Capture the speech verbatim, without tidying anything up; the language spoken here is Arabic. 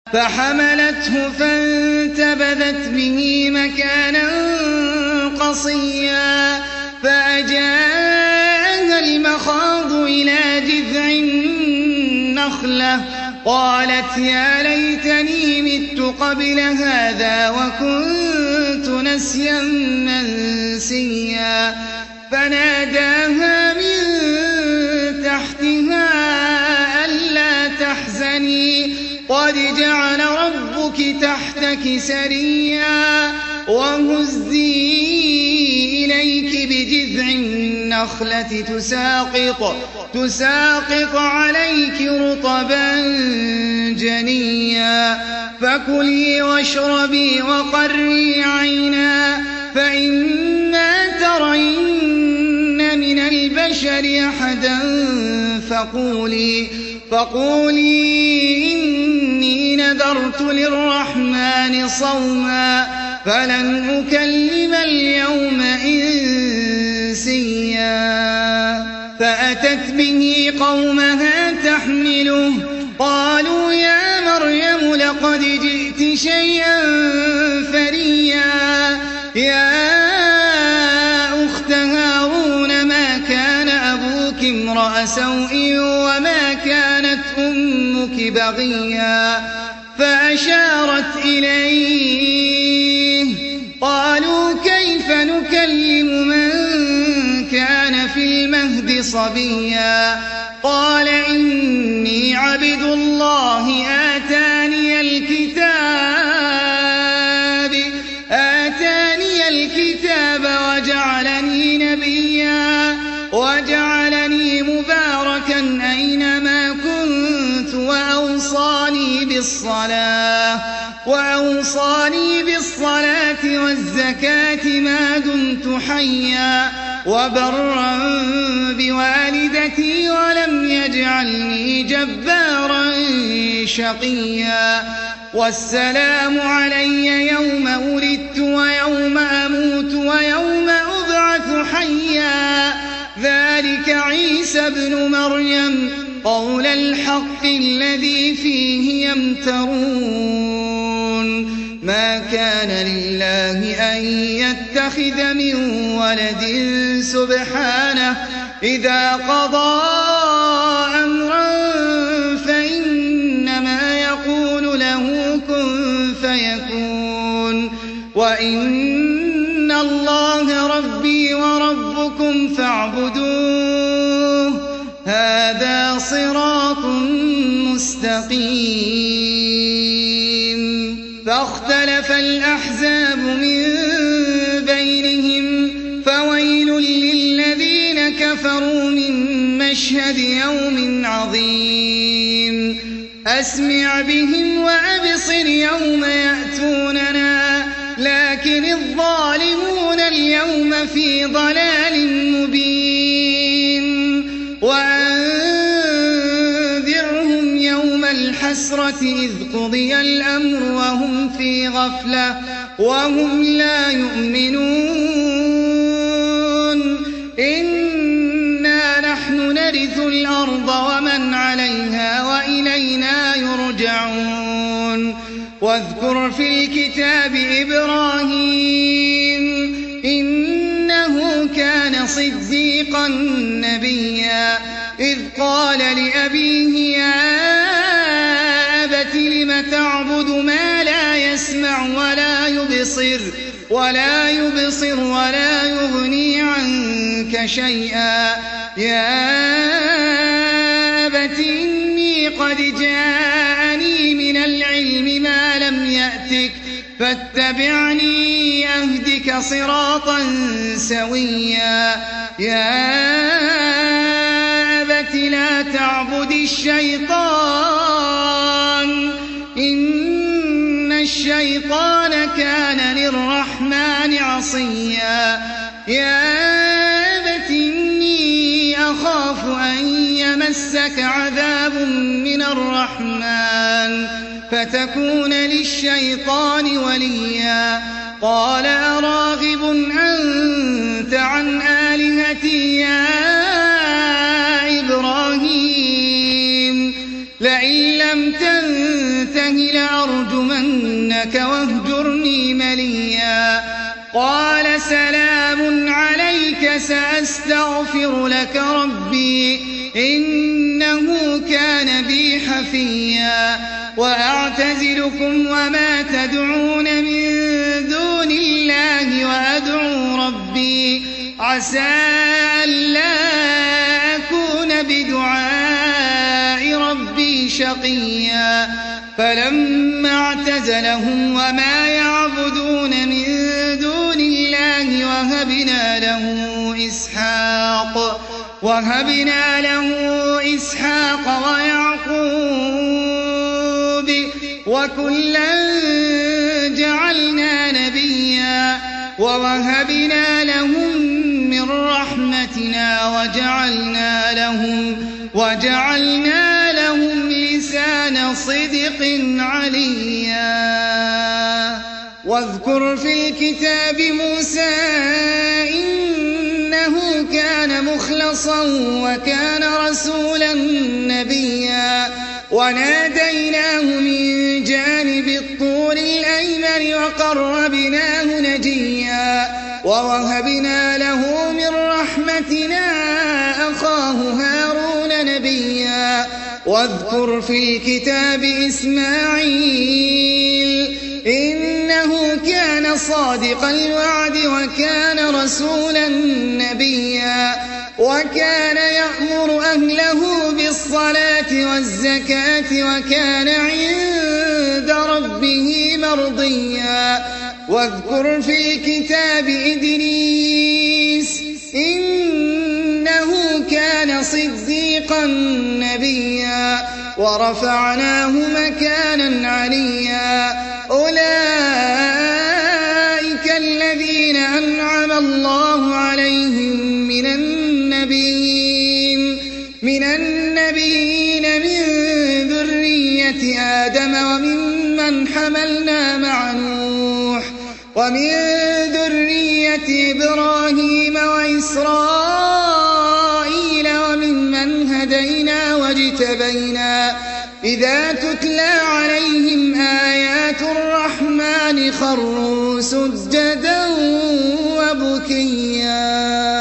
فحملته فانتبذت به مكانا قصيا فأجاءها المخاض إلى جذع النخلة قالت يا ليتني مت قبل هذا وكنت نسيا منسيا فناداها من تحتها ألا تحزني قد جعل ربك تحتك سريا وهزي إليك بجذع النخلة تساقط, تساقط عليك رطبا جنيا فكلي واشربي وقري عينا فإما ترين من البشر أحدا فقولي, فقولي إني نذرت للرحمن صوما فلن أكلم اليوم إنسيا فأتت به قومها تحمله قالوا يا مريم لقد جئت شيئا فريا يا أخت هارون ما كان أبوك امرأ سوء وما كانت أمك بغيا فأشارت إليه قالوا كيف نكلم من كان في المهد صبيا قال إني عبد الله آتاني الكتاب آتاني الكتاب وجعلني نبيا وجعلني مباركا أينما كنت وأوصاني بالصلاة وأوصاني بالصلاة والزكاة ما دمت حيا وبرا بوالدتي ولم يجعلني جبارا شقيا والسلام علي يوم ولدت ويوم أموت ويوم أبعث حيا ذلك عيسى ابن مريم قول الحق الذي فيه يمترون ما كان لله أن يتخذ من ولد سبحانه إذا قضى أمرا فإنما يقول له كن فيكون وإن الله ربي وربكم فاعبدوه هذا صراط مستقيم فاختلف الأحزاب من بينهم فويل للذين كفروا من مشهد يوم عظيم أسمع بهم وأبصر يوم يأتوننا لكن الظالمون اليوم في ضلال مبين وأنذرهم يوم الحسرة إذ قضي الأمر وهم في غفلة وهم لا يؤمنون إنا نحن نرث الأرض ومن عليها وإلينا يرجعون واذكر في الكتاب إبراهيم إنه كان صديقا نبيا إذ قال لأبيه يا أبت لم تعبد ما لا يسمع ولا يبصر ولا يبصر ولا يغني عنك شيئا يا أبت إني قد جاءني من العلم ما لم يأتك فاتبعني أهدك صراطا سويا يا أبت لا تعبد الشيطان إن الشيطان كان للرحمن عصيا يا أبت إني أخاف أن يمسك عذاب من الرحمن فتكون للشيطان وليا قال أراغب أنت عن آلهتي يا إبراهيم لئن لم تنته الله لأرجمنك واهجرني مليا قال سلام عليك سأستغفر لك ربي إنه كان بي حفيا وأعتزلكم وما تدعون من دون الله وأدعو ربي عسى ألا أكون بدعاء ربي شقيا فلما اعتزلهم وما يعبدون من دون الله وهبنا له إسحاق وهبنا له إسحاق ويعقوب وكلا جعلنا نبيا ووهبنا لهم من رحمتنا وجعلنا لهم وجعلنا لهم لسان صدق عليا واذكر في الكتاب موسى إنه كان مخلصا وكان رسولا نبيا وناديناه من جانب الطور الأيمن وقربناه نجيا ووهبنا له من رحمتنا أخاه هارون نبيا واذكر في الكتاب إسماعيل إنه كان صادق الوعد وكان رسولا نبيا وكان يأمر أهله بالصلاة والزكاة وكان عند ربه مرضيا واذكر في الكتاب إدريس إنه كان صديقا نبيا ورفعناه مكانا عليا أولئك الذين أنعم الله عليهم من النبيين من النبيين من ذرية آدم وممن حملنا مع نوح ومن ذرية إبراهيم وإسرائيل وممن هدينا واجتبينا إذا تتلى عليهم آيات الرحمن خروا سجدا وبكيا